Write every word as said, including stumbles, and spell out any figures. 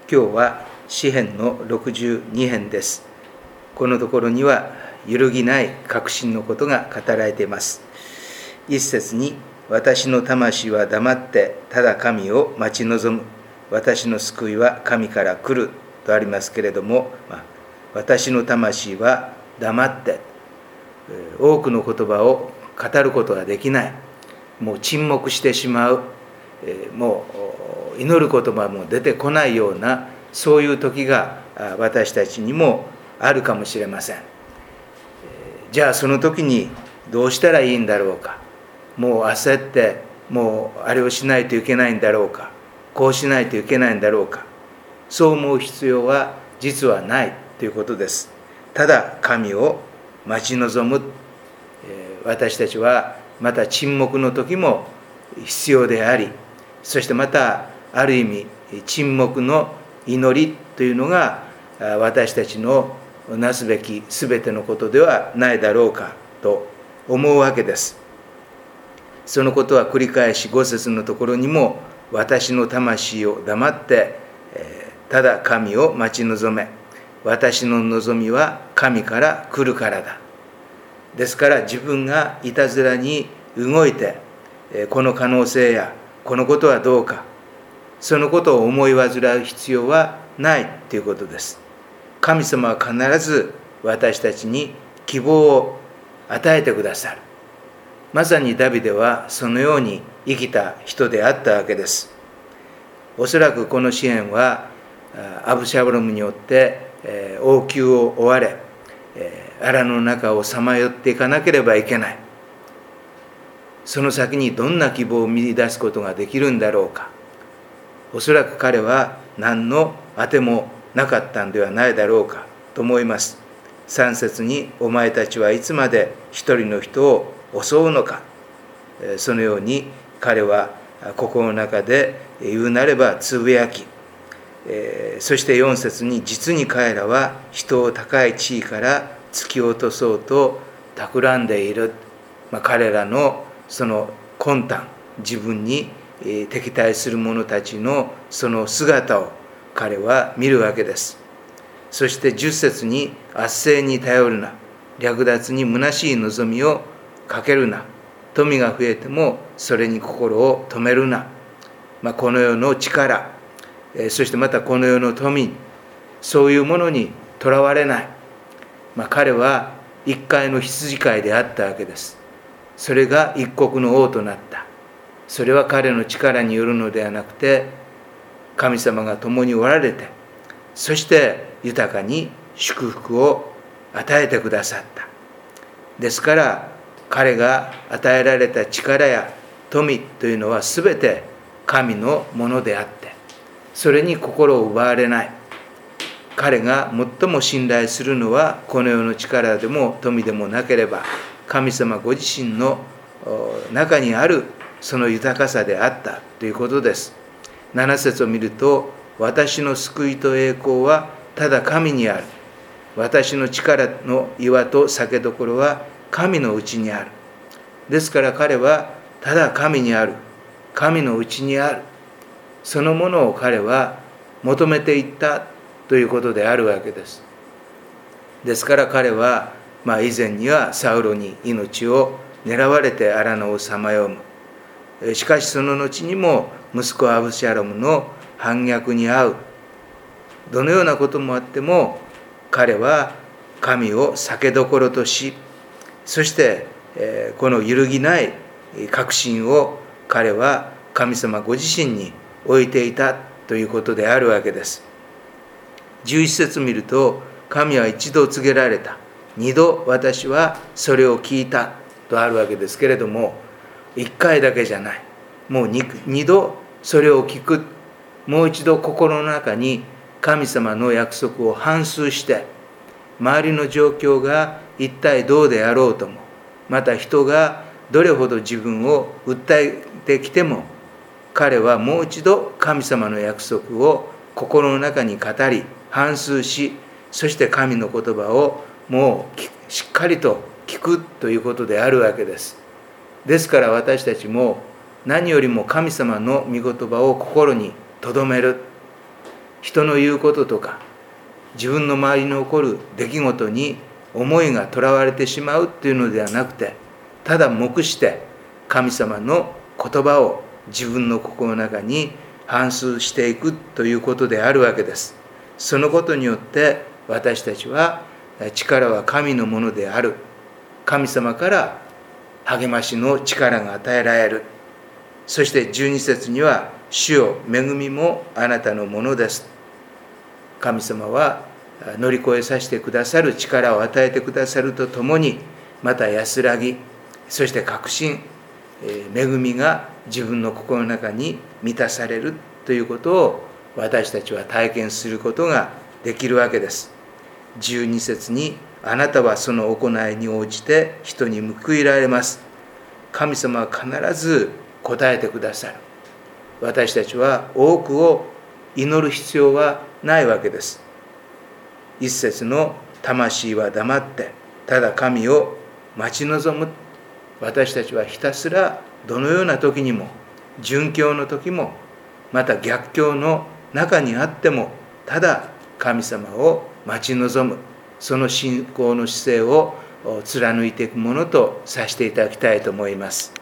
今日は詩編のろくじゅうに編です。このところには揺るぎない確信のことが語られています。一節に、私の魂は黙ってただ神を待ち望む。私の救いは神から来るとありますけれども、まあ、私の魂は黙って、多くの言葉を語ることができない。もう沈黙してしまう。もう祈る言葉も出てこないような、そういう時が私たちにもあるかもしれません。じゃあその時にどうしたらいいんだろうか。もう焦ってもうあれをしないといけないんだろうか、こうしないといけないんだろうか、そう思う必要は実はないということです。ただ神を待ち望む。私たちはまた沈黙の時も必要であり、そしてまたある意味沈黙の祈りというのが私たちのなすべき全てのことではないだろうかと思うわけです。そのことは繰り返しご節のところにも、私の魂を黙ってただ神を待ち望め、私の望みは神から来るからだ。ですから自分がいたずらに動いて、この可能性やこのことはどうか、そのことを思い煩う必要はないということです。神様は必ず私たちに希望を与えてくださる。まさにダビデはそのように生きた人であったわけです。おそらくこの詩篇はアブシャロムによって王宮を追われ、荒野の中をさまよっていかなければいけない。その先にどんな希望を見出すことができるんだろうか。おそらく彼は何の当てもなかったんではないだろうかと思います。さん節に、お前たちはいつまで一人の人を襲うのか。そのように彼は心の中で言うなればつぶやき、そしてよん節に、実に彼らは人を高い地位から突き落とそうと企んでいる。まあ、彼らのその魂胆、自分に敵対する者たちのその姿を彼は見るわけです。そしてじゅっ節に、圧政に頼るな、略奪に虚しい望みをかけるな、富が増えてもそれに心を止めるな。まあ、この世の力、そしてまたこの世の富、そういうものにとらわれない。まあ、彼は一介の羊飼いであったわけです。それが一国の王となった。それは彼の力によるのではなくて、神様が共におられて、そして豊かに祝福を与えてくださった。ですから彼が与えられた力や富というのは全て神のものであって、それに心を奪われない。彼が最も信頼するのはこの世の力でも富でもなければ、神様ご自身の中にあるその豊かさであったということです。なな節を見ると、私の救いと栄光はただ神にある。私の力の岩と酒どころは神のうちにある。ですから彼はただ神にある、神のうちにある、そのものを彼は求めていったということであるわけです。ですから彼は、まあ、以前にはサウロに命を狙われて荒野をさまよむ。しかしその後にも息子アブシャロムの反逆に遭う。どのようなこともあっても彼は神を酒どころとし、そしてこの揺るぎない確信を彼は神様ご自身に置いていたということであるわけです。じゅういち節見ると、神は一度告げられた、二度私はそれを聞いたとあるわけですけれども、一回だけじゃない。もう 二, 二度それを聞く。もう一度心の中に神様の約束を反芻して、周りの状況が一体どうであろうとも、また人がどれほど自分を訴えてきても、彼はもう一度神様の約束を心の中に語り反芻し、そして神の言葉をもうしっかりと聞くということであるわけです。ですから私たちも何よりも神様の御言葉を心に留める。 人の言うこととか自分の周りに起こる出来事に思いがとらわれてしまうっていうのではなくて、ただ黙して神様の言葉を自分の心の中に反芻していくということであるわけです。そのことによって私たちは力は神のものである、神様から励ましの力が与えられる。そしてじゅうに節には、主よ恵みもあなたのものです。神様は乗り越えさせてくださる力を与えてくださるとともに、また安らぎ、そして確信、恵みが自分の心の中に満たされるということを私たちは体験することができるわけです。じゅうに節に、あなたはその行いに応じて人に報いられます。神様は必ず答えてくださる。私たちは多くを祈る必要はないわけです。一節の魂は黙ってただ神を待ち望む。私たちはひたすらどのような時にも、順境の時もまた逆境の中にあっても、ただ神様を待ち望む、その信仰の姿勢を貫いていくものとさせていただきたいと思います。